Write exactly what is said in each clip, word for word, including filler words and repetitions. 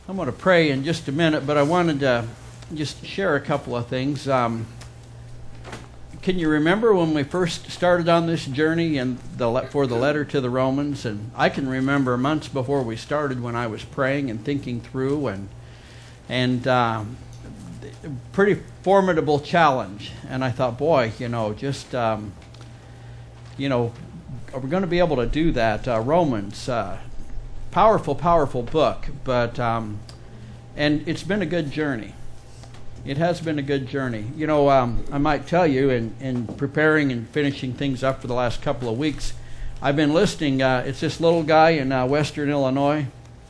I'm going to pray in just a minute, but I wanted to just share a couple of things. Um, can you remember when we first started on this journey and the for the letter to the Romans? And I can remember months before we started when I was praying and thinking through, and and um, pretty formidable challenge. And I thought, boy, you know, just um, you know, are we going to be able to do that? Uh, Romans. Uh, Powerful, powerful book, but um, and it's been a good journey. It has been a good journey. You know, um, I might tell you, in, in preparing and finishing things up for the last couple of weeks, I've been listening. Uh, it's this little guy in uh, Western Illinois.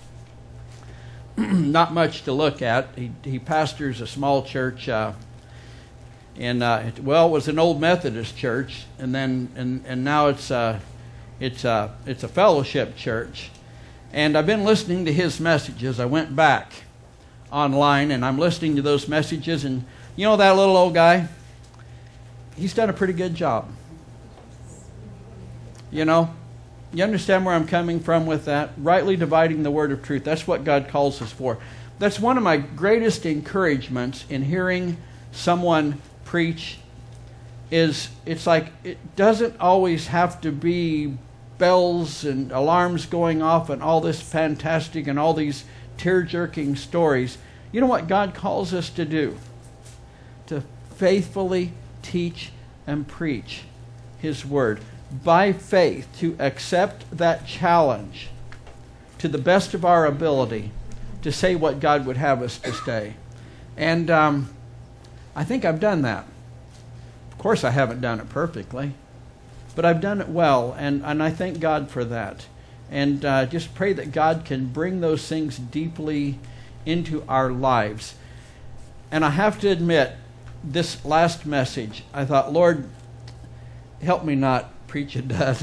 Not much to look at. He he pastors a small church. Uh, in uh, it, well, it was an old Methodist church, and then and and now it's uh, it's uh, it's a fellowship church. And I've been listening to his messages. I went back online, and I'm listening to those messages. And you know that little old guy? He's done a pretty good job. You know? You understand where I'm coming from with that? Rightly dividing the word of truth. That's what God calls us for. That's one of my greatest encouragements in hearing someone preach is it's like it doesn't always have to be bells and alarms going off and all this fantastic and all these tear-jerking stories. You know what God calls us to do? To faithfully teach and preach His Word. By faith, to accept that challenge to the best of our ability to say what God would have us to say. And um, I think I've done that. Of course, I haven't done it perfectly. But I've done it well, and, and I thank God for that. And uh, just pray that God can bring those things deeply into our lives. And I have to admit, this last message, I thought, Lord, help me not preach a dud.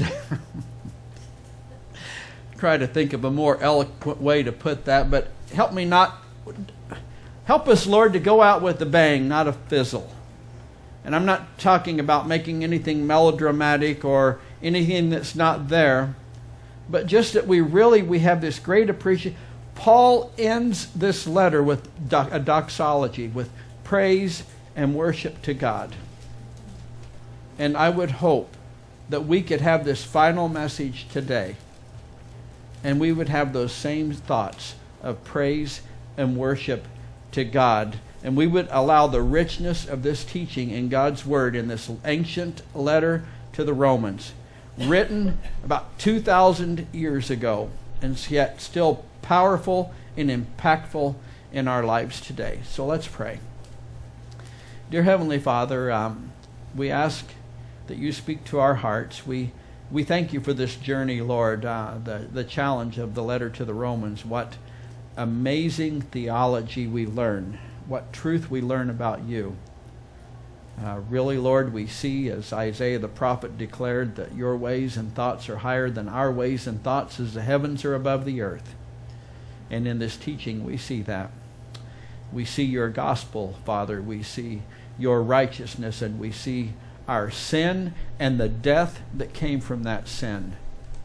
Try to think of a more eloquent way to put that, but help me not, help us, Lord, to go out with a bang, not a fizzle. And I'm not talking about making anything melodramatic or anything that's not there, but just that we really, we have this great appreciation. Paul ends this letter with a doxology, with praise and worship to God. And I would hope that we could have this final message today, and we would have those same thoughts of praise and worship to God. And we would allow the richness of this teaching in God's Word in this ancient letter to the Romans, written about two thousand years ago, and yet still powerful and impactful in our lives today. So let's pray. Dear Heavenly Father, um, we ask that you speak to our hearts. We we thank you for this journey, Lord, uh, the, the challenge of the letter to the Romans. What amazing theology we learn. What truth we learn about you. Uh, really, Lord, we see, as Isaiah the prophet declared, that your ways and thoughts are higher than our ways and thoughts, as the heavens are above the earth. And in this teaching, we see that. We see your gospel, Father. We see your righteousness, and we see our sin and the death that came from that sin.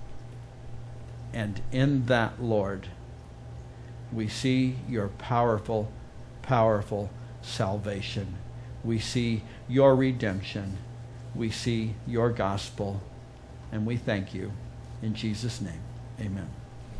And in that, Lord, we see your powerful powerful salvation. We see your redemption. We see your gospel. And we thank you. In Jesus' name, amen.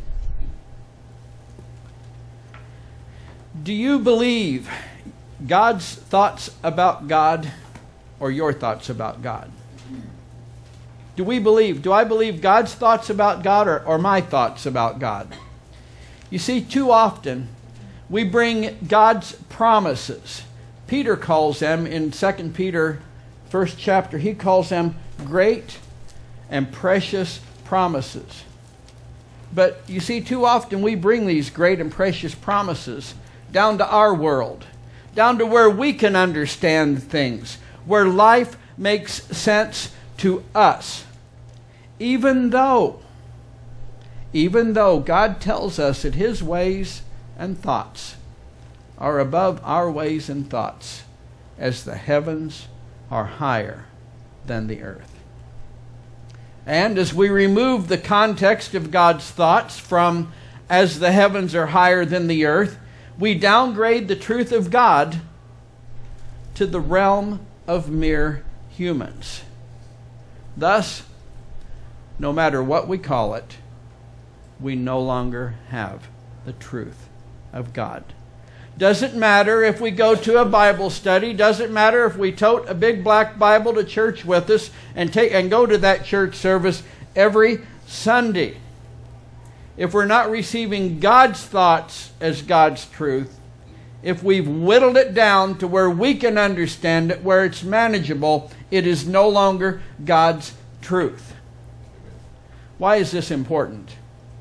Do you believe God's thoughts about God or your thoughts about God? Do we believe, do I believe God's thoughts about God or, or my thoughts about God? You see, too often, we bring God's promises. Peter calls them in Second Peter, first chapter, he calls them great and precious promises. But you see, too often we bring these great and precious promises down to our world, down to where we can understand things, where life makes sense to us. Even though, even though God tells us that His ways and thoughts are above our ways and thoughts, as the heavens are higher than the earth. And as we remove the context of God's thoughts from as the heavens are higher than the earth, we downgrade the truth of God to the realm of mere humans. Thus, no matter what we call it, we no longer have the truth of God. Doesn't matter if we go to a Bible study, doesn't matter if we tote a big black Bible to church with us and take and go to that church service every Sunday. If we're not receiving God's thoughts as God's truth, if we've whittled it down to where we can understand it, where it's manageable, it is no longer God's truth. Why is this important?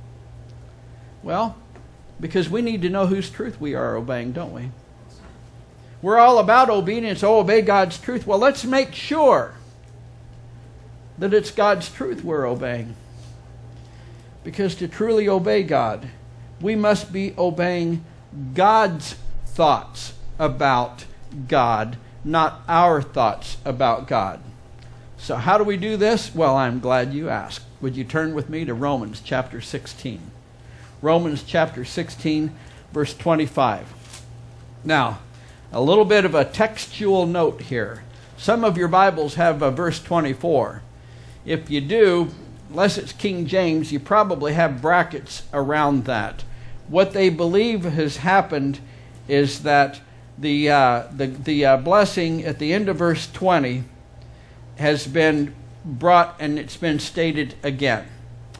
Well, because we need to know whose truth we are obeying, don't we? We're all about obedience. Oh, obey God's truth. Well, let's make sure that it's God's truth we're obeying. Because to truly obey God, we must be obeying God's thoughts about God, not our thoughts about God. So how do we do this? Well, I'm glad you asked. Would you turn with me to Romans chapter sixteen? Romans chapter sixteen, verse twenty-five. Now, a little bit of a textual note here. Some of your Bibles have a verse twenty-four. If you do, unless it's King James, you probably have brackets around that. What they believe has happened is that the uh, the, the uh, blessing at the end of verse twenty has been brought and it's been stated again.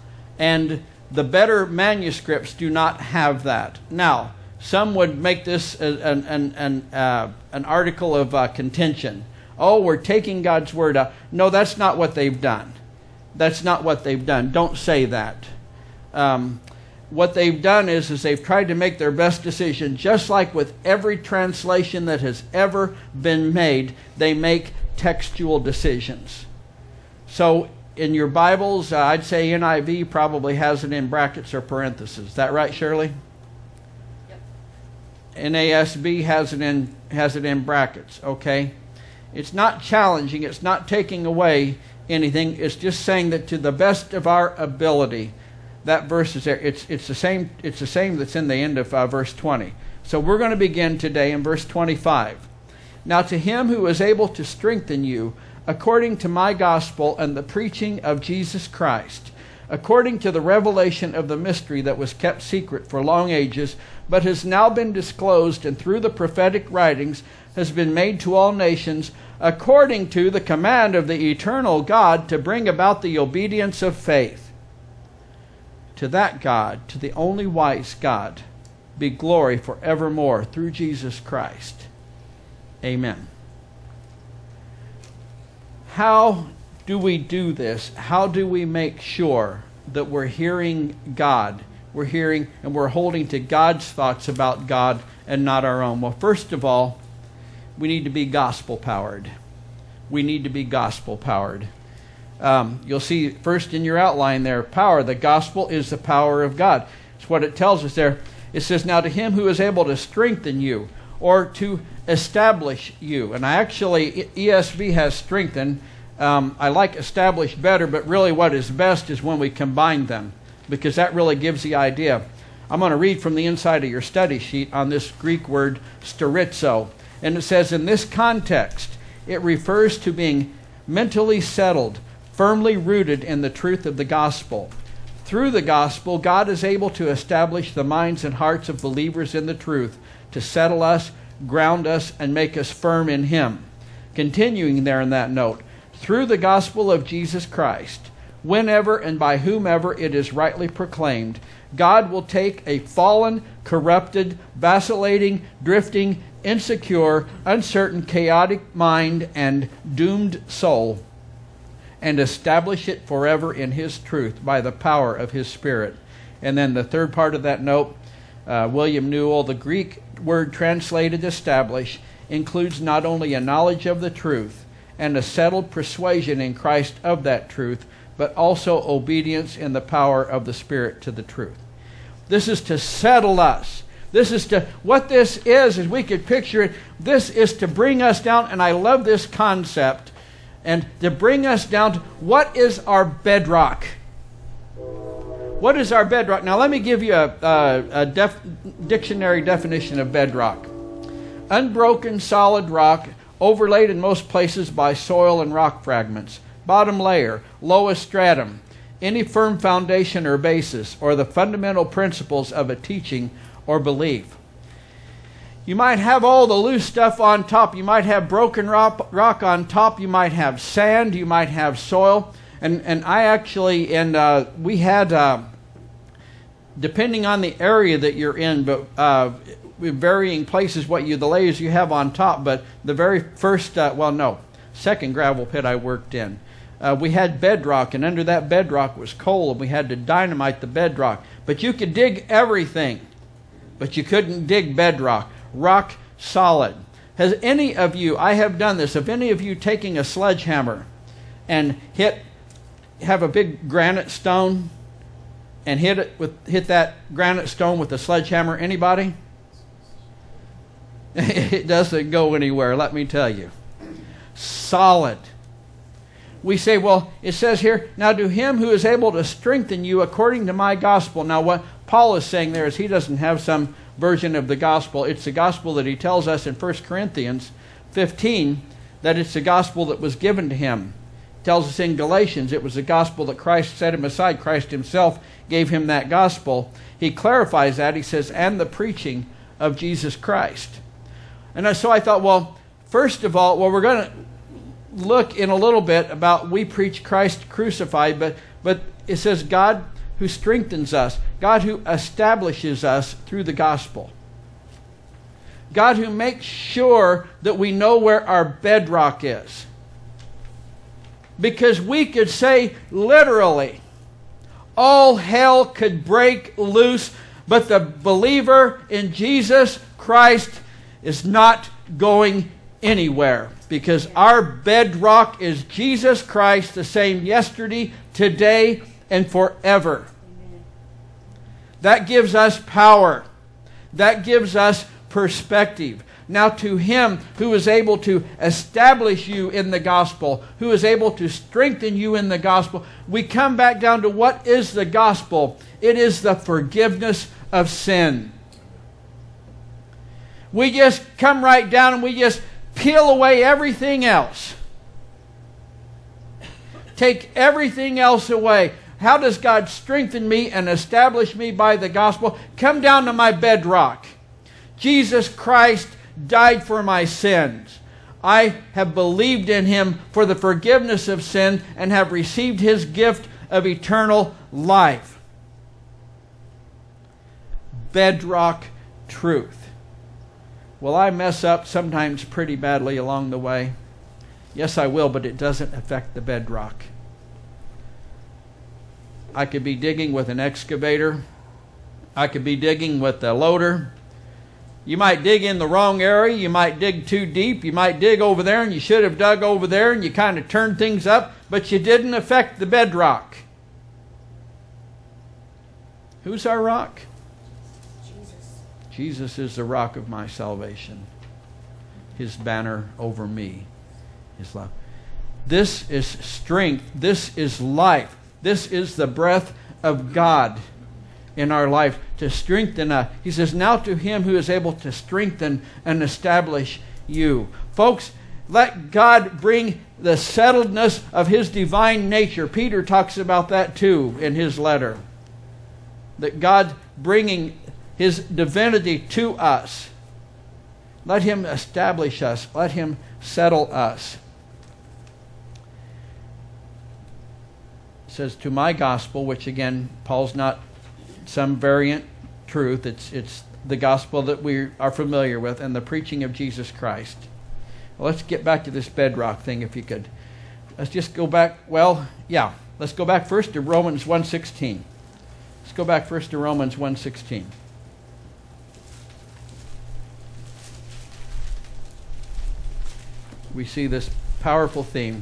And the better manuscripts do not have that. Now, some would make this an, an, an, uh, an article of uh, contention. Oh, we're taking God's word out. No, that's not what they've done. That's not what they've done. Don't say that. Um, what they've done is, is they've tried to make their best decision. Just like with every translation that has ever been made, they make textual decisions. So in your Bibles, uh, I'd say N I V probably has it in brackets or parentheses. Is that right, Shirley? Yep. N A S B has it in has it in brackets. Okay. It's not challenging. It's not taking away anything. It's just saying that to the best of our ability, that verse is there. It's it's the same. It's the same that's in the end of uh, verse twenty. So we're going to begin today in verse twenty-five. Now to him who is able to strengthen you, according to my gospel and the preaching of Jesus Christ, according to the revelation of the mystery that was kept secret for long ages, but has now been disclosed and through the prophetic writings has been made to all nations, according to the command of the eternal God to bring about the obedience of faith. To that God, to the only wise God, be glory forevermore through Jesus Christ. Amen. How do we do this? How do we make sure that we're hearing God? We're hearing and we're holding to God's thoughts about God and not our own. Well, first of all, we need to be gospel-powered. We need to be gospel-powered. Um, you'll see first in your outline there, power. The gospel is the power of God. It's what it tells us there. It says, now to him who is able to strengthen you, or to establish you. And I actually, E S V has strengthen. Um, I like establish better, but really what is best is when we combine them, because that really gives the idea. I'm going to read from the inside of your study sheet on this Greek word sterizo. And it says, in this context, it refers to being mentally settled, firmly rooted in the truth of the gospel. Through the gospel, God is able to establish the minds and hearts of believers in the truth, to settle us, ground us, and make us firm in Him. Continuing there in that note, through the gospel of Jesus Christ, whenever and by whomever it is rightly proclaimed, God will take a fallen, corrupted, vacillating, drifting, insecure, uncertain, chaotic mind and doomed soul and establish it forever in His truth by the power of His Spirit. And then the third part of that note, uh, William Newell, the Greek word translated establish includes not only a knowledge of the truth and a settled persuasion in Christ of that truth, but also obedience in the power of the Spirit to the truth. This is to settle us. This is to, what this is, as we could picture it, this is to bring us down, and I love this concept, and to bring us down to what is our bedrock? What is our bedrock? Now let me give you a, a, a def, dictionary definition of bedrock. Unbroken solid rock, overlaid in most places by soil and rock fragments. Bottom layer, lowest stratum. Any firm foundation or basis, or the fundamental principles of a teaching or belief. You might have all the loose stuff on top. You might have broken rock, rock on top. You might have sand. You might have soil. And and I actually, and uh, we had, uh, depending on the area that you're in, but uh, varying places, what you the layers you have on top. But the very first, uh, well, no, second gravel pit I worked in, uh, we had bedrock, and under that bedrock was coal, and we had to dynamite the bedrock. But you could dig everything, but you couldn't dig bedrock. Rock solid. Has any of you, I have done this, have any of you taking a sledgehammer and hit, have a big granite stone and hit it with, hit that granite stone with a sledgehammer? Anybody? It doesn't go anywhere, let me tell you. Solid. We say, well, it says here, now to him who is able to strengthen you according to my gospel. Now what Paul is saying there is he doesn't have some version of the gospel. It's the gospel that he tells us in First Corinthians fifteen, that it's the gospel that was given to him. He tells us in Galatians it was the gospel that Christ set him aside. Christ himself gave him that gospel. He clarifies that. He says, and the preaching of Jesus Christ. And so I thought, well, first of all, well, we're going to look in a little bit about we preach Christ crucified, but but it says God who strengthens us, God who establishes us through the gospel. God who makes sure that we know where our bedrock is. Because we could say literally, all hell could break loose, but the believer in Jesus Christ is not going anywhere. Because our bedrock is Jesus Christ, the same yesterday, today, and forever. Amen. That gives us power. That gives us perspective. Now to him who is able to establish you in the gospel, who is able to strengthen you in the gospel, we come back down to what is the gospel? It is the forgiveness of sin. We just come right down and we just peel away everything else. Take everything else away. How does God strengthen me and establish me by the gospel? Come down to my bedrock. Jesus Christ died for my sins. I have believed in him for the forgiveness of sin and have received his gift of eternal life. Bedrock truth. Will I mess up sometimes pretty badly along the way? Yes, I will, but it doesn't affect the bedrock. I could be digging with an excavator. I could be digging with a loader. You might dig in the wrong area. You might dig too deep. You might dig over there and you should have dug over there and you kind of turned things up, but you didn't affect the bedrock. Who's our rock? Jesus. Jesus is the rock of my salvation. His banner over me is love. This is strength. This is life. This is the breath of God in our life to strengthen us. He says, now to him who is able to strengthen and establish you. Folks, let God bring the settledness of his divine nature. Peter talks about that too in his letter. That God bringing his divinity to us. Let him establish us. Let him settle us. Says to my gospel, which again, Paul's not some variant truth. It's it's the gospel that we are familiar with and the preaching of Jesus Christ. Well, let's get back to this bedrock thing if you could. Let's just go back, well, yeah, let's go back first to Romans one sixteen. Let's go back first to Romans one sixteen. We see this powerful theme.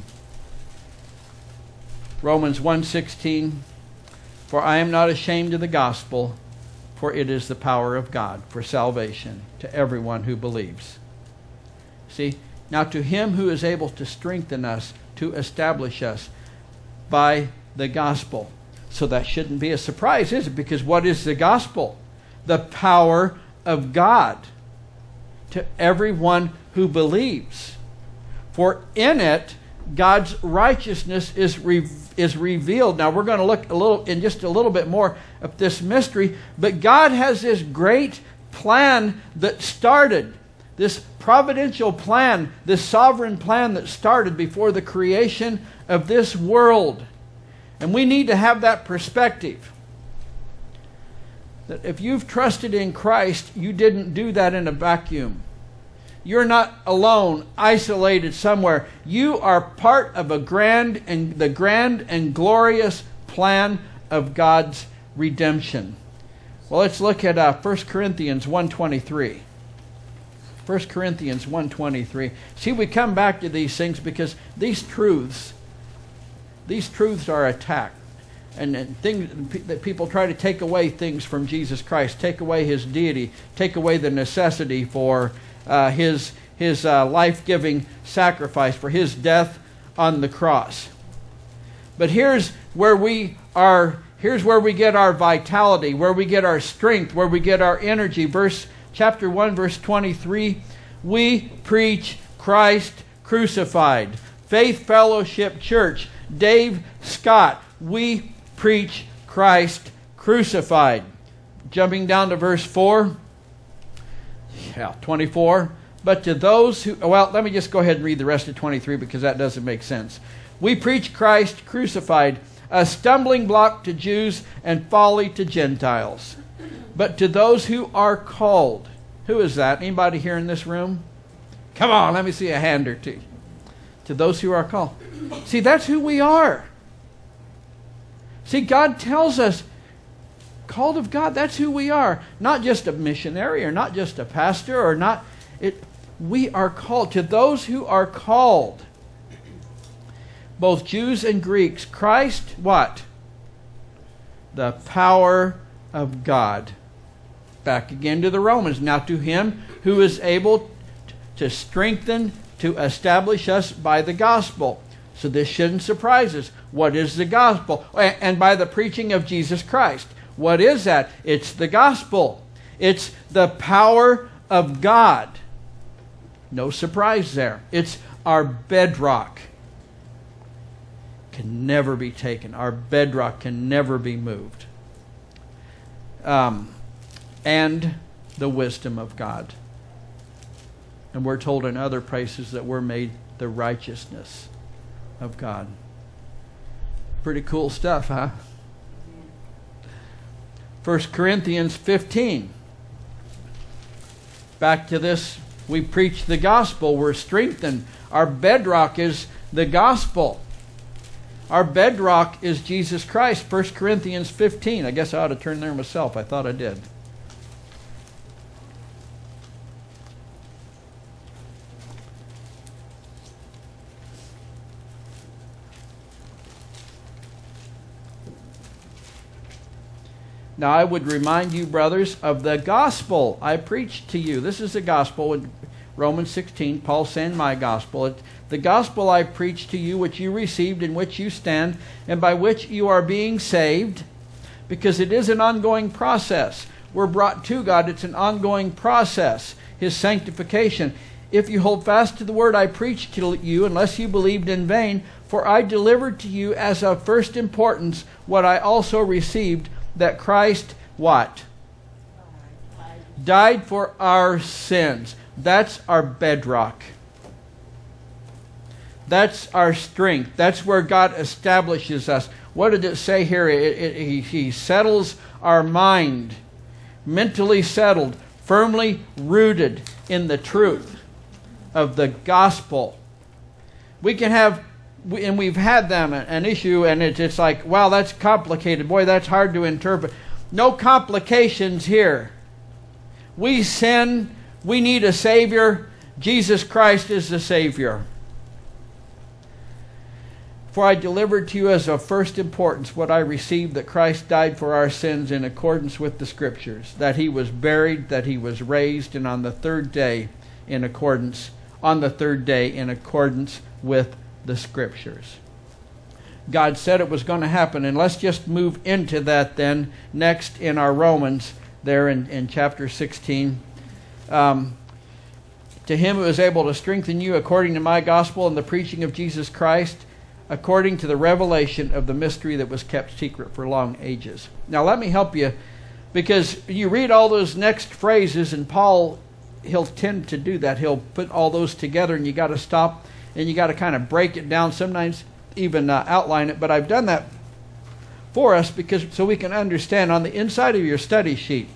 Romans one sixteen, for I am not ashamed of the gospel, for it is the power of God for salvation to everyone who believes. See, now to him who is able to strengthen us, to establish us by the gospel. So that shouldn't be a surprise, is it? Because what is the gospel? The power of God to everyone who believes. For in it, God's righteousness is re- is revealed. Now we're going to look a little in just a little bit more at this mystery, but God has this great plan that started, this providential plan, this sovereign plan that started before the creation of this world. And we need to have that perspective. That if you've trusted in Christ, you didn't do that in a vacuum. You're not alone, isolated somewhere. You are part of a grand and the grand and glorious plan of God's redemption. Well, let's look at uh, First Corinthians one twenty-three. First Corinthians one twenty-three. See, we come back to these things because these truths, these truths are attacked. And, and things that people try to take away things from Jesus Christ, take away his deity, take away the necessity for uh, his his uh, life-giving sacrifice, for his death on the cross. But here's where we are. Here's where we get our vitality, where we get our strength, where we get our energy. Verse chapter one, verse twenty-three. We preach Christ crucified. Faith Fellowship Church, Dave Scott. We preach Christ crucified. Jumping down to verse four. Yeah, twenty-four. But to those who... Well, let me just go ahead and read the rest of twenty-three because that doesn't make sense. We preach Christ crucified, a stumbling block to Jews and folly to Gentiles. But to those who are called... Who is that? Anybody here in this room? Come on, let me see a hand or two. To those who are called. See, that's who we are. See, God tells us, called of God, that's who we are. Not just a missionary or not just a pastor or not... It. We are called. To those who are called, both Jews and Greeks, Christ, what? The power of God. Back again to the Romans. Now to him who is able to strengthen, to establish us by the gospel. So this shouldn't surprise us. What is the gospel? And by the preaching of Jesus Christ. What is that? It's the gospel. It's the power of God. No surprise there. It's our bedrock. Can never be taken. Our bedrock can never be moved. Um, and the wisdom of God. And we're told in other places that we're made the righteousness of God. Pretty cool stuff, huh? First Corinthians fifteen. Back to this, we preach the gospel. We're strengthened. Our bedrock is the gospel. Our bedrock is Jesus Christ. First Corinthians fifteen. I guess I ought to turn there myself. I thought I did. Now I would remind you, brothers, of the gospel I preached to you. This is the gospel in Romans sixteen. Paul saying my gospel. It, the gospel I preached to you, which you received, in which you stand, and by which you are being saved, because it is an ongoing process. We're brought to God. It's an ongoing process, his sanctification. If you hold fast to the word I preached to you, unless you believed in vain, for I delivered to you as of first importance what I also received, that Christ, what? Died for our sins. That's our bedrock. That's our strength. That's where God establishes us. What did it say here? It, it, he, he settles our mind. Mentally settled. Firmly rooted in the truth of the gospel. We can have... And we've had them an issue, and it's, it's like, wow, that's complicated. Boy, that's hard to interpret. No complications here. We sin. We need a Savior. Jesus Christ is the Savior. For I delivered to you as of first importance what I received, that Christ died for our sins in accordance with the Scriptures, that he was buried, that he was raised, and on the third day in accordance, on the third day in accordance with the Scriptures. God said it was going to happen. And let's just move into that then next in our Romans there in, in chapter sixteen. Um, to him who is able to strengthen you according to my gospel and the preaching of Jesus Christ, according to the revelation of the mystery that was kept secret for long ages. Now let me help you, because you read all those next phrases, and Paul, he'll tend to do that. He'll put all those together, and you got to stop, and you got to kind of break it down, sometimes even uh, outline it. But I've done that for us because so we can understand. On the inside of your study sheet,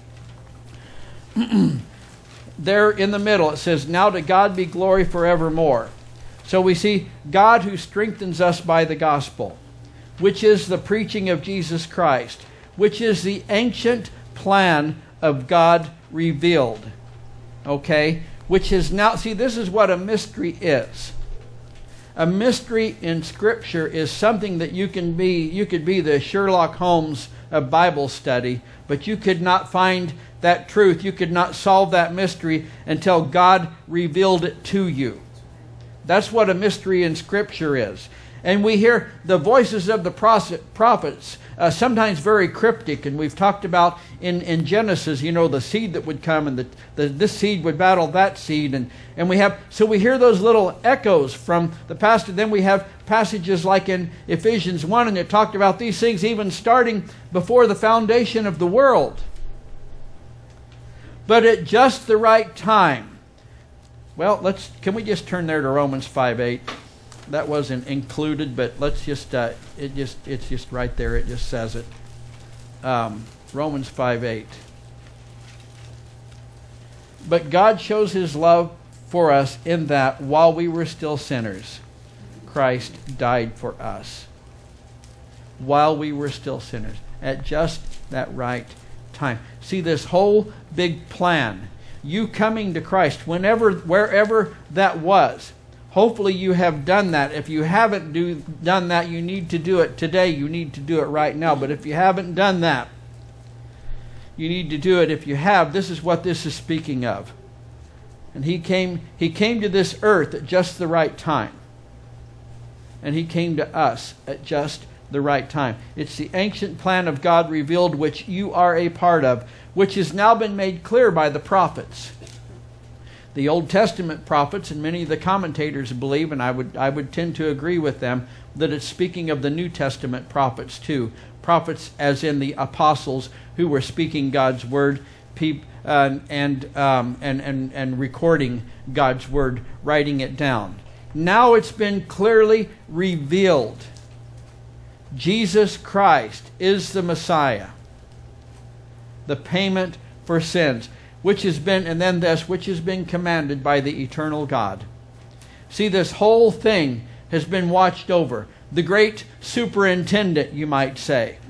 there in the middle, it says, "Now to God be glory forevermore." So we see God who strengthens us by the gospel, which is the preaching of Jesus Christ, which is the ancient plan of God revealed. Okay? Which is now, see, this is what a mystery is. A mystery in Scripture is something that you can be, you could be the Sherlock Holmes of Bible study, but you could not find that truth. You could not solve that mystery until God revealed it to you. That's what a mystery in Scripture is. And we hear the voices of the prophets, uh, sometimes very cryptic. And we've talked about in, in Genesis, you know, the seed that would come, and the, the, this seed would battle that seed. And, and we have, so we hear those little echoes from the past. And then we have passages like in Ephesians one, and it talked about these things even starting before the foundation of the world. But at just the right time. Well, let's, can we just turn there to Romans five eight? That wasn't included, but let's just, uh, it just, it's just right there. It just says it. Um, Romans five eight. But God shows his love for us in that while we were still sinners, Christ died for us. While we were still sinners. At just that right time. See, this whole big plan, you coming to Christ, whenever, wherever that was, hopefully you have done that. If you haven't do, done that, you need to do it today. You need to do it right now. But if you haven't done that, you need to do it. If you have, this is what this is speaking of. And he came, he came to this earth at just the right time. And he came to us at just the right time. It's the ancient plan of God revealed, which you are a part of, which has now been made clear by the prophets. The Old Testament prophets, and many of the commentators believe, and I would I would tend to agree with them, that it's speaking of the New Testament prophets too. Prophets as in the apostles who were speaking God's word, peop, uh, and, um, and, and, and recording God's word, writing it down. Now it's been clearly revealed. Jesus Christ is the Messiah, the payment for sins, which has been, and then this, which has been commanded by the eternal God. See, this whole thing has been watched over. The great superintendent, you might say.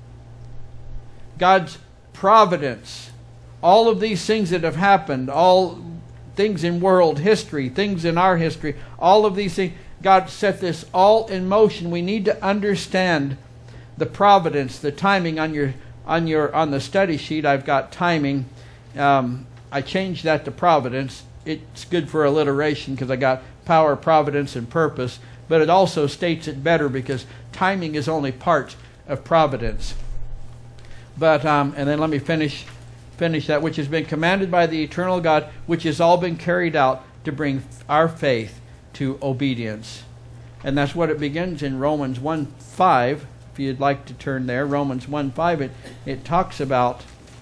God's providence. All of these things that have happened, all things in world history, things in our history, all of these things, God set this all in motion. We need to understand the providence, the timing on your on your on the study sheet. I've got timing. Um, I changed that to providence. It's good for alliteration because I got power, providence, and purpose. But it also states it better because timing is only part of providence. But um, and then let me finish finish that, which has been commanded by the eternal God, which has all been carried out to bring our faith to obedience. And that's what it begins in Romans one five. If you'd like to turn there, Romans one five, it, it talks about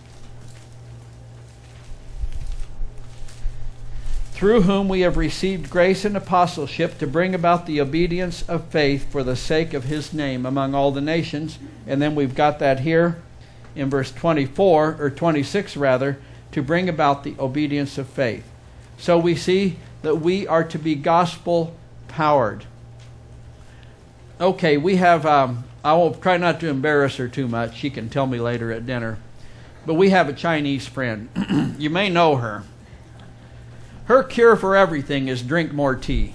through whom we have received grace and apostleship to bring about the obedience of faith for the sake of his name among all the nations. And then we've got that here in verse twenty-four, or twenty-six rather, to bring about the obedience of faith. So we see that we are to be gospel powered. Okay, we have, um, I will try not to embarrass her too much. She can tell me later at dinner. But we have a Chinese friend. You may know her. Her cure for everything is drink more tea.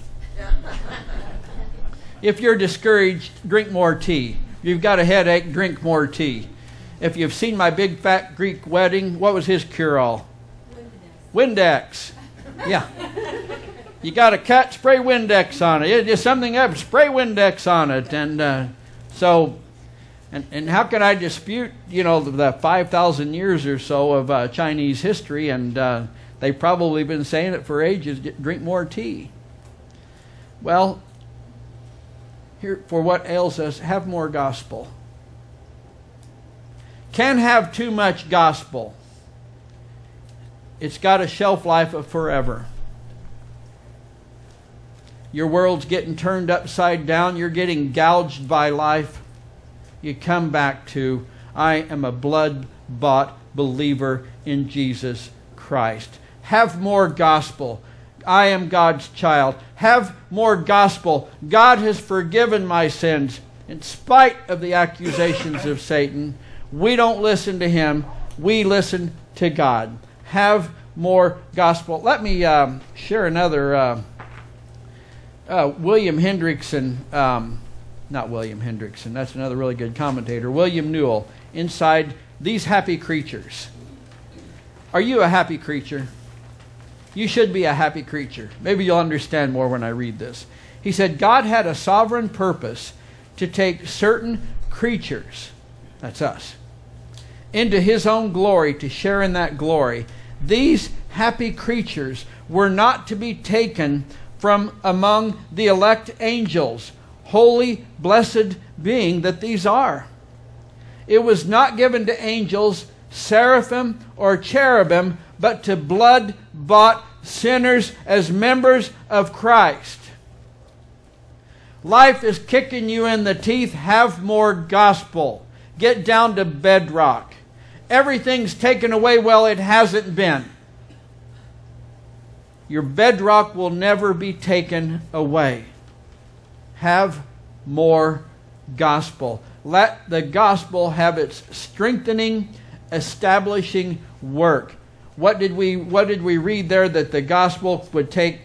If you're discouraged, drink more tea. If you've got a headache, drink more tea. If you've seen my big fat Greek wedding, what was his cure-all? Windex. Windex. Yeah. You got a cut, spray Windex on it. It's just something else, spray Windex on it. And uh, So, and, and how can I dispute, you know, the, the five thousand years or so of uh, Chinese history, and uh, they've probably been saying it for ages, get, drink more tea. Well, here, for what ails us, have more gospel. Can't have too much gospel. It's got a shelf life of forever. Your world's getting turned upside down. You're getting gouged by life. You come back to, I am a blood-bought believer in Jesus Christ. Have more gospel. I am God's child. Have more gospel. God has forgiven my sins. In spite of the accusations of Satan, we don't listen to him. We listen to God. Have more gospel. Let me um, share another. Uh, uh, William Hendrickson, um, not William Hendrickson, that's another really good commentator. William Newell, inside These Happy Creatures. Are you a happy creature? You should be a happy creature. Maybe you'll understand more when I read this. He said, God had a sovereign purpose to take certain creatures, that's us, into his own glory, to share in that glory. These happy creatures were not to be taken from among the elect angels, holy, blessed being that these are. It was not given to angels, seraphim, or cherubim, but to blood-bought sinners as members of Christ. Life is kicking you in the teeth. Have more gospel. Get down to bedrock. Everything's taken away. Well, it hasn't been. Your bedrock will never be taken away. Have more gospel. Let the gospel have its strengthening, establishing work. What did we what did we read there that the gospel would take?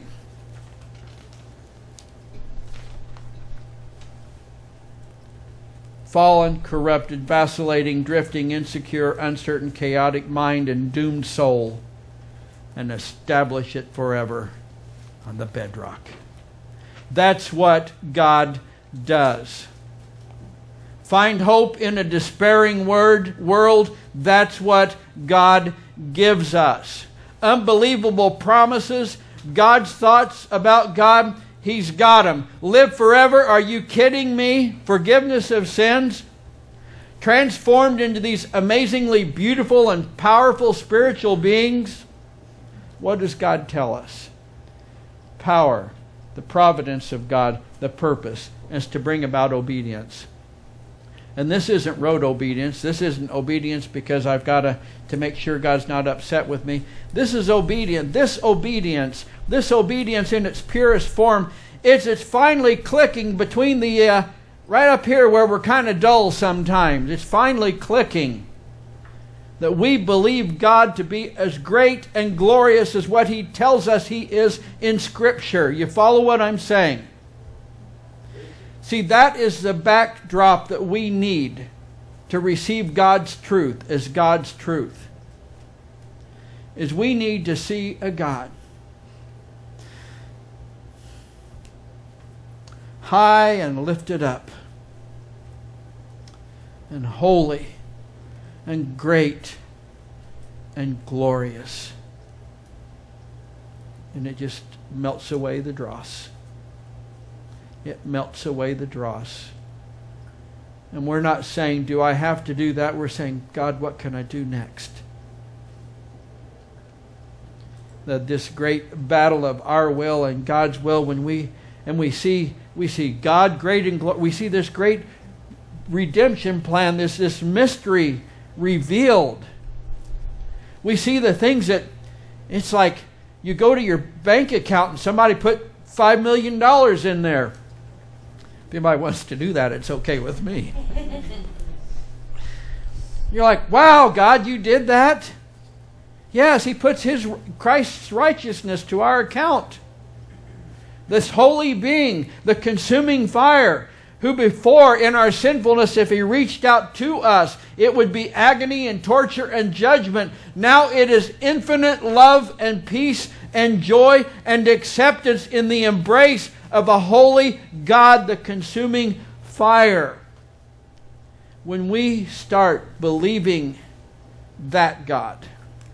Fallen, corrupted, vacillating, drifting, insecure, uncertain, chaotic mind and doomed soul, and establish it forever on the bedrock. That's what God does. Find hope in a despairing word, world. That's what God gives us. Unbelievable promises. God's thoughts about God. He's got them. Live forever. Are you kidding me? Forgiveness of sins. Transformed into these amazingly beautiful and powerful spiritual beings. What does God tell us? Power, the providence of God, the purpose is to bring about obedience. And this isn't rote obedience. This isn't obedience because I've got to, to make sure God's not upset with me. This is obedience. This obedience, this obedience in its purest form, it's, it's finally clicking between the, uh, right up here where we're kind of dull sometimes. It's finally clicking that we believe God to be as great and glorious as what He tells us He is in Scripture. You follow what I'm saying? See, that is the backdrop that we need to receive God's truth as God's truth. Is we need to see a God high and lifted up and holy and great and glorious. And it just melts away the dross. It melts away the dross. And we're not saying, do I have to do that? We're saying, God, what can I do next? That this great battle of our will and God's will, when we and we see we see God great and glo- we see this great redemption plan, this this mystery revealed. We see the things that it's like you go to your bank account and somebody put five million dollars in there. If anybody wants to do that, it's okay with me. You're like, wow, God, you did that? Yes, He puts His Christ's righteousness to our account. This holy being, the consuming fire, who before in our sinfulness, if He reached out to us, it would be agony and torture and judgment. Now it is infinite love and peace and joy and acceptance in the embrace of a holy God, the consuming fire. when we start believing that God,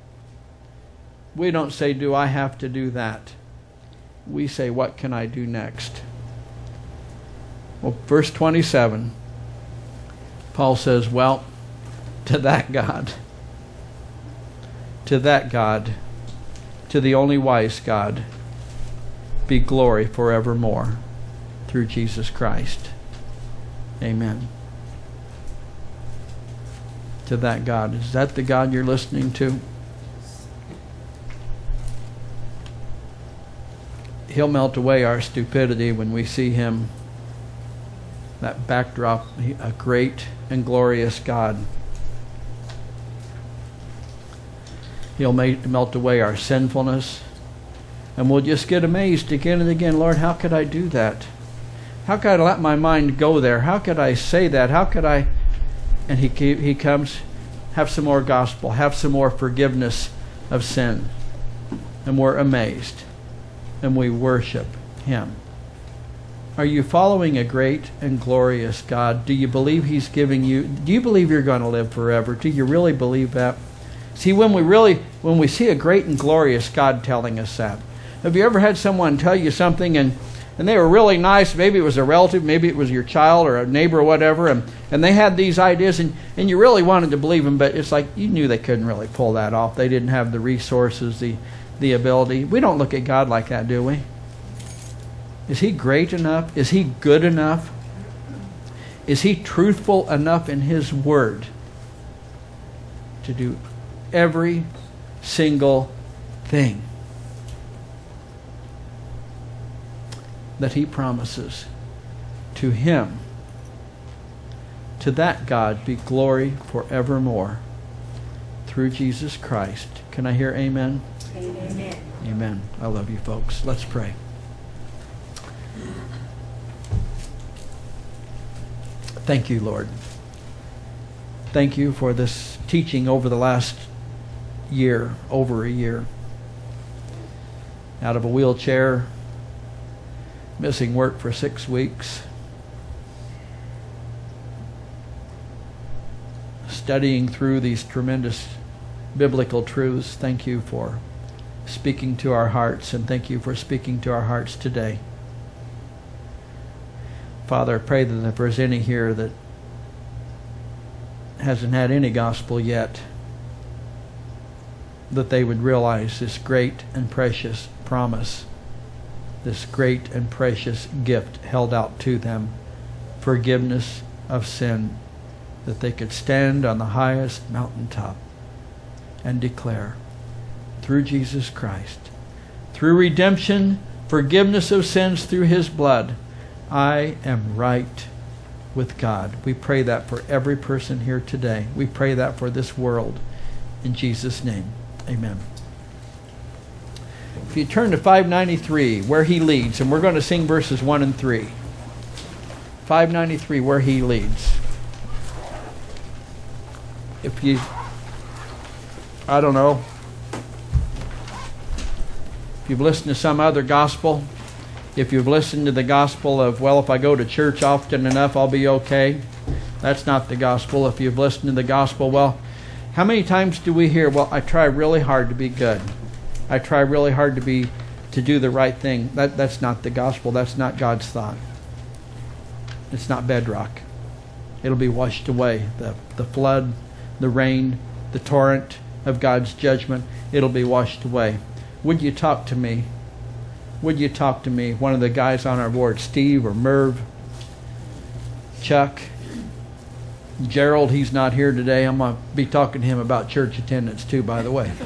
we don't say, do I have to do that? We say, what can I do next? Well, verse twenty-seven, Paul says, well, to that God, to that God, to the only wise God, be glory forevermore through Jesus Christ. Amen. To that God. Is that the God you're listening to? He'll melt away our stupidity when we see Him, that backdrop, a great and glorious God. He'll melt away our sinfulness, and we'll just get amazed again and again. Lord, how could I do that? How could I let my mind go there? How could I say that? How could I? And he he comes, have some more gospel, have some more forgiveness of sin, and we're amazed, and we worship Him. Are you following a great and glorious God? Do you believe He's giving you, do you believe you're going to live forever? Do you really believe that? See, when we really, when we see a great and glorious God telling us that. Have you ever had someone tell you something and, and they were really nice? Maybe it was a relative, maybe it was your child or a neighbor or whatever, and, and they had these ideas and, and you really wanted to believe them, but it's like you knew they couldn't really pull that off. They didn't have the resources, the, the ability. We don't look at God like that, do we? Is He great enough? Is He good enough? Is He truthful enough in His Word to do every single thing that He promises? To Him, to that God, be glory forevermore through Jesus Christ. Can I hear amen? Amen. Amen. I love you folks. Let's pray. Thank you, Lord. Thank you for this teaching over the last year, over a year. Out of a wheelchair, missing work for six weeks, studying through these tremendous biblical truths. Thank you for speaking to our hearts, and thank you for speaking to our hearts today. Father, I pray that if there's any here that hasn't had any gospel yet, that they would realize this great and precious promise, this great and precious gift held out to them, forgiveness of sin, that they could stand on the highest mountaintop and declare, through Jesus Christ, through redemption, forgiveness of sins through His blood, I am right with God. We pray that for every person here today. We pray that for this world. In Jesus' name, amen. If you turn to five ninety-three, Where He Leads, and we're going to sing verses one and three. five ninety-three, Where He Leads. If you, I don't know, if you've listened to some other gospel, if you've listened to the gospel of, well, if I go to church often enough, I'll be okay. That's not the gospel. If you've listened to the gospel, well, how many times do we hear, well, I try really hard to be good. I try really hard to be, to do the right thing. That, that's not the gospel. That's not God's thought. It's not bedrock. It'll be washed away. The, the flood, the rain, the torrent of God's judgment, it'll be washed away. Would you talk to me? Would you talk to me? One of the guys on our board, Steve or Merv, Chuck, Gerald, he's not here today. I'm going to be talking to him about church attendance too, by the way.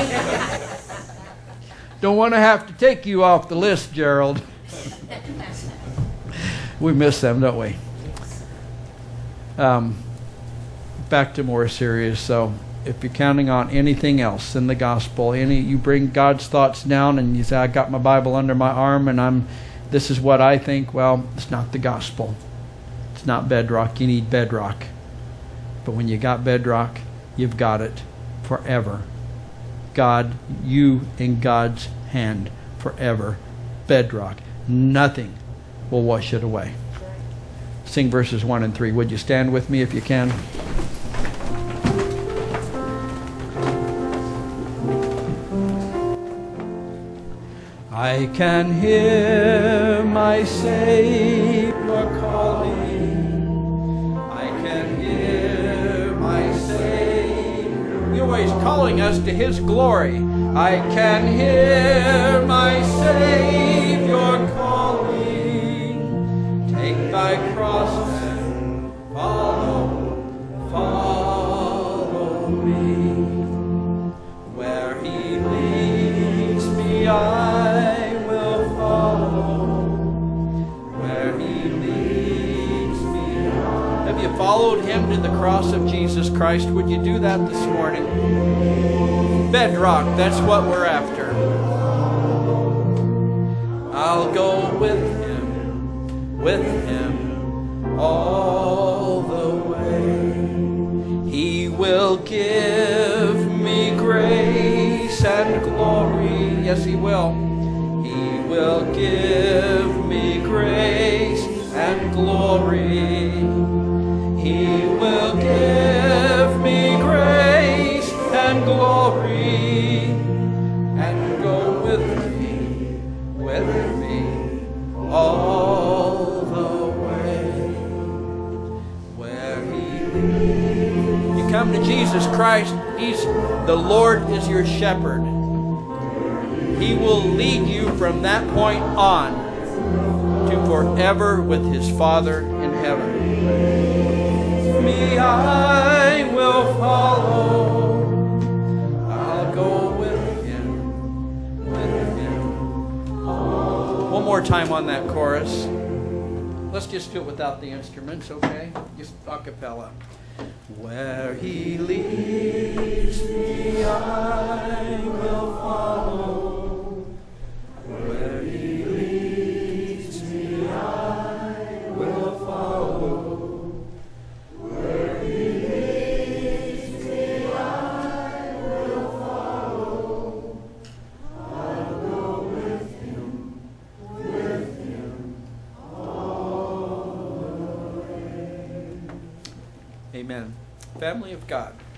Don't want to have to take you off the list, Gerald. We miss them, don't we? Um, back to more serious. So if you're counting on anything else than the gospel, any you bring God's thoughts down and you say, I got my Bible under my arm and I'm this is what I think, well, it's not the gospel. It's not bedrock. You need bedrock. But when you got bedrock, you've got it forever. God, you in God's hand forever. Bedrock. Nothing will wash it away. sing verses one and three. Would you stand with me if you can? I can hear my Savior calling. I can hear my Savior. You're always calling us to His glory. I can hear my Savior calling. Take thy cross and follow, follow me. Where He leads me, I followed Him to the cross of Jesus Christ. Would you do that this morning? Bedrock, that's what we're after. I'll go with Him, with Him all the way. He will give me grace and glory. Yes, He will. He will give me grace and glory. He will give me grace and glory, and go with me, with me, all the way. Where He leads. You come to Jesus Christ, He's the Lord is your shepherd. He will lead you from that point on to forever with His Father in heaven. Me, I will follow. I'll go with Him, with Him. One more time on that chorus. Let's just do it without the instruments, okay? Just a cappella. Where He leads me, I will follow. Where He leads me, I will follow. Amen. Family of God.